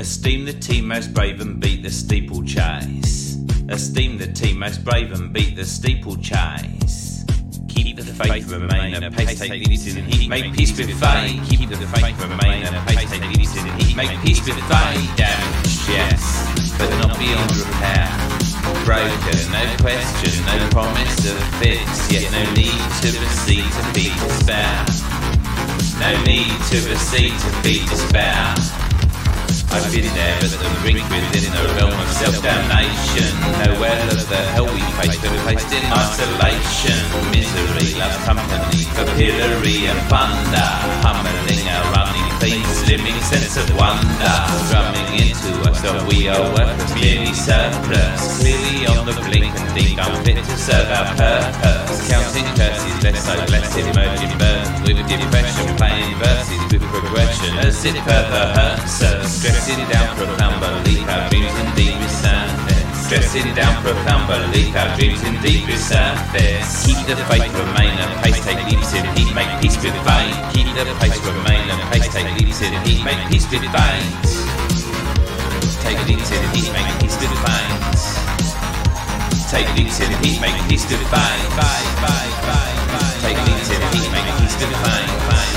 Esteem the team most brave and beat the steeplechase. Esteem the team most brave and beat the steeplechase. Keep the faith, remain a pace, take leaps in heat, make peace with fate. Keep the faith, remain a pace, take leaps in heat, make peace with fate. Damage, yes, but not beyond repair. Broken, no question, no promise of fix, yet no need to recede to be despair. No need to recede to be despair. I've been there at the brink within the realm of self-damnation. No well of the hell we face, but placed in isolation. Misery loves company for pillory and thunder. Pummeling our running feet, slimming sense of wonder. Drumming into us that we are workers, merely surplus. Clearly on the blink and deemed unfit to serve our purpose. Counting curses, less so blessed, emerging burden with depression. Playing verses with progression as it further hurts us. Stressing down profound belief, our dreams indeed resurface. Stressing down profound belief, our dreams indeed resurface. Keep the faith, remain a pace, take leaps in heat, make peace with fate. Keep the pace, remain a pace, take leaps in heat, make peace with fate. Take leaps in heat, make peace with fate. Take leaps in heat, make peace with fate. Take leaps in heat, make peace with fate.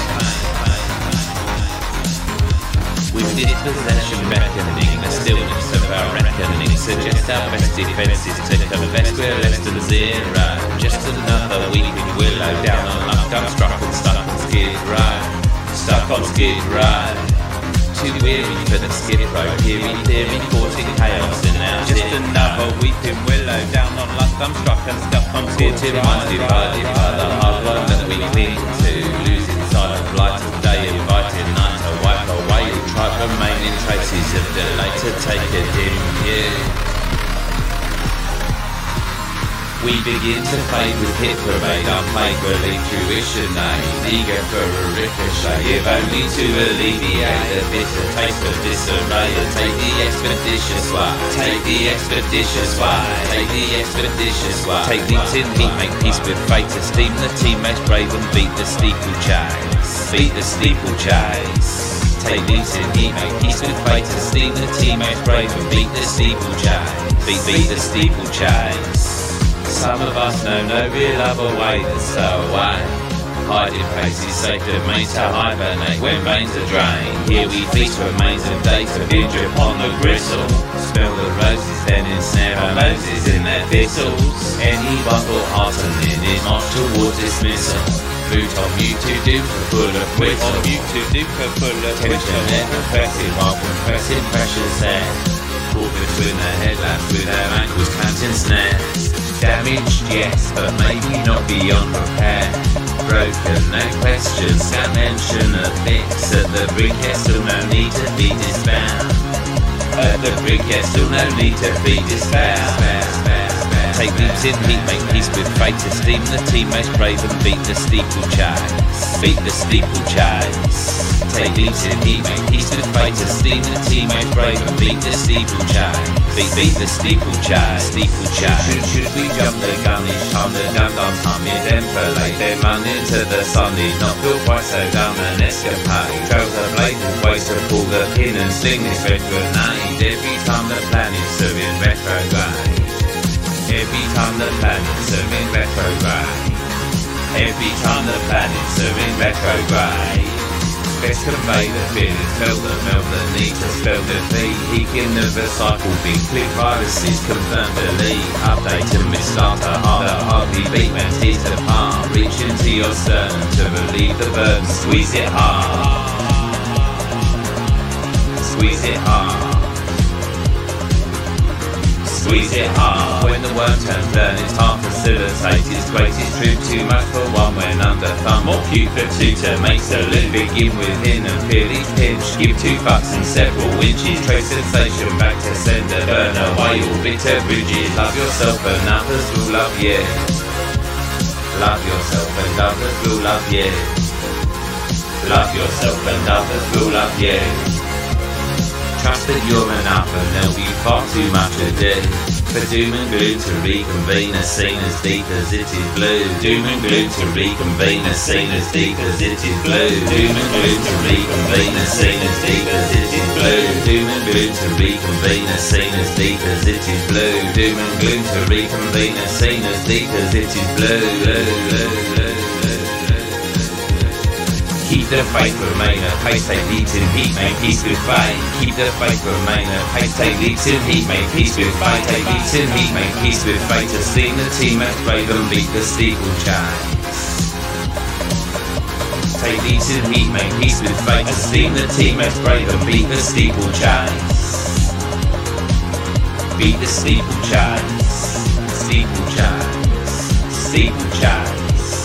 With dispossession reckoning, the stillness of our reckoning suggests our best defences to confess we're less than zero. Just another week in Willow, down on luck, I'm struck and stuck on Skid Row. Stuck on Skid Row. Too weary for the skid row, peering theory, causing chaos in our just another week in Willow, down on luck, I'm struck and stuck on Skid Row. Minds divided by the hard one that we cling to, losing sight of light of day, inviting night to wipe away. Try remaining traces of delay to take a dim view. We begin to fade with hit parade, our plague relief fruition aid. Eager for a ricochet, if only to alleviate the bitter taste of disarray. And take the expeditious way, take the expeditious way, take the expeditious way. Take leaps in heat, make peace with fate. Esteem the team most brave and beat the steeplechase. Beat the steeplechase. Take leaps in heat, make peace with fate. Esteem the team most brave and beat the steeplechase. Beat the steeplechase. Some of us know no real other way than so away. Hiding places safe domains to hibernate when veins are drained. Here we feast remains of days of drip on the gristle. Smell the roses, then ensnare our noses in their thistles. Any bubble heartening is marched towards dismissal. Fruit of you to do full of whistle. Tension never pressing while compressing pressure's there. Caught between the headlamps with our ankles clamped in snares. Damaged, yes, but maybe not beyond repair. Broken, no question, scan mention of fix. At the brink, yes, still no need to be despair. At the brink, yes, still no need to be despair. Take leaps in heat, make peace with fate. Esteem the team most brave and beat the steeplechase. Beat the steeplechase. Take leaps in heat, make peace with fate. Esteem the team most brave and beat the steeplechase. Beat the steeplechase. Should we jump the gun each time the gun don't hum it? Enfilade them run into the sun. Need not feel quite so dumb an escapade. Trails the blade with ways to pull the pin and sling this red grenade. Every time the planets are in retrograde. Every time the planets are in retrograde. Every time the planets are in retrograde. Best convey the feelings, melt the need to spell the V. Eking of the cycle, big click viruses, confirm delete. Update and restart the hardly beat when tears apart. Reach into your sternum to relieve the burden, squeeze it hard. Squeeze it hard. Squeeze it hard. When the worm turns learn, it's hard facilitated. Greatest truth, too much for one when under thumb. More cute for two to make salute. Begin within and feel each pinch. Give 2 fucks and several inches. Trace sensation back to sender. Burn away all bitter bridges. Love yourself and others will love you. Love yourself and others will love you. Love yourself and others will love you. Trust that you're enough and there'll be far too much to do. for doom and gloom to reconvene a scene as deep as it is blue. Doom and gloom to reconvene a scene as deep as it is blue. Doom and gloom to reconvene a scene as deep as it is blue. Doom and gloom to reconvene a scene as deep as it is blue. Doom and gloom to reconvene a scene as deep as it is blue. Keep the faith, remain at pace, take leaps in heat, make peace with fate. Keep the faith, remain at pace, take leaps in heat, make peace with fate. Take leaps in heat, make peace with fate. To sing the team at brave and beat the steeplechase. Take leaps in heat, make peace with fate. To sing the team at brave and beat the steeplechase. Beat the steeplechase. Steeplechase. Steeplechase.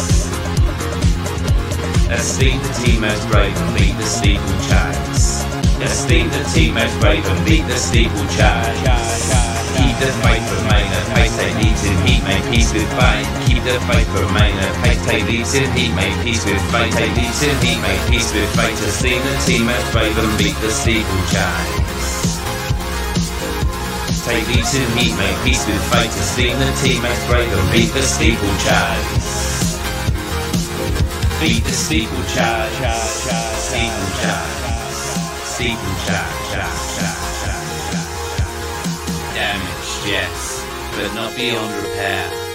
Esteem the team as brave and beat the steeplechase. Esteem the team as brave and beat the steeplechase. Keep the faith, remain at pace, take leaps in heat, make peace with fate. Keep the faith, remain at pace, take leaps in heat, make peace with fate. Take leaps in heat, make peace with fate. Esteem the team as brave and beat the steeplechase. Take leaps in heat, make peace with fate. Esteem the team as brave and beat the steeplechase. Beat the steeplechase. Steeplechase. Damaged, yes, but not beyond repair.